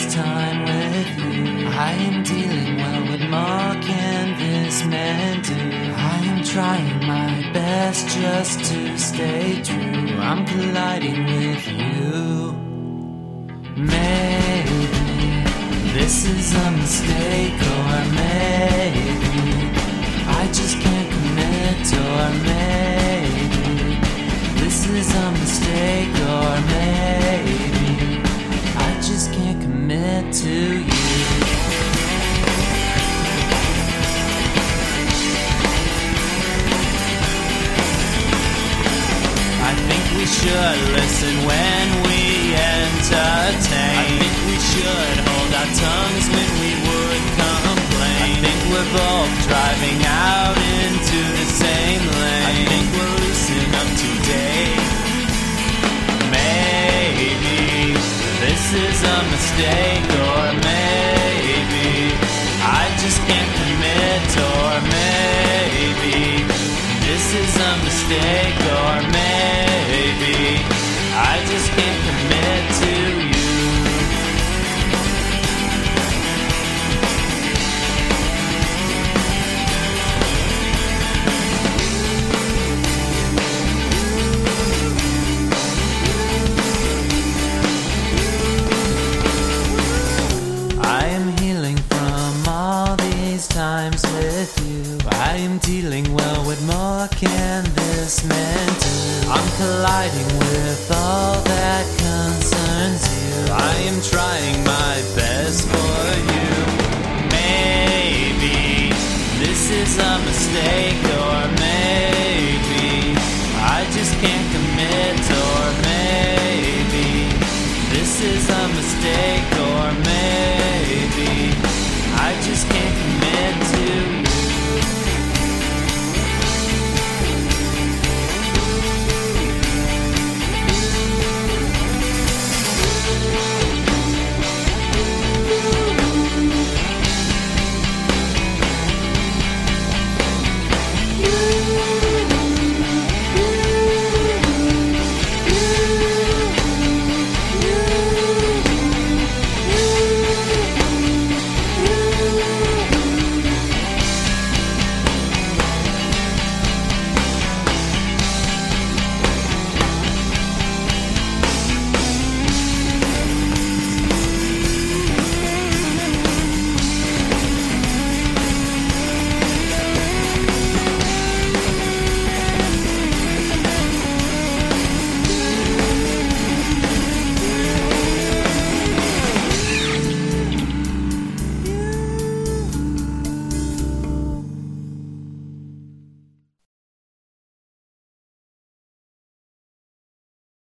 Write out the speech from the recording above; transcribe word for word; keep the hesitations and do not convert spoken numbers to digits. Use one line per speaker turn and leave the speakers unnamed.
this time with you. I am dealing well with more canvas men do. I am trying my best just to stay true. I'm colliding with you. Maybe this is a mistake, or maybe I just can't commit, or maybe this is a mistake, or maybe I just can't commit to you. I think we should listen when we entertain. I think we should hold our tongues when we would complain. I think we're both driving out into the same lane. I think we'll loosen up today. Maybe this is a mistake, or maybe I just can't commit, or maybe this is a mistake, or maybe I just can't commit to you. I am healing from all these times with you. I am dealing well with more canvas men do. I'm colliding with all that concerns you. I am trying my best for you. Maybe this is a mistake, or maybe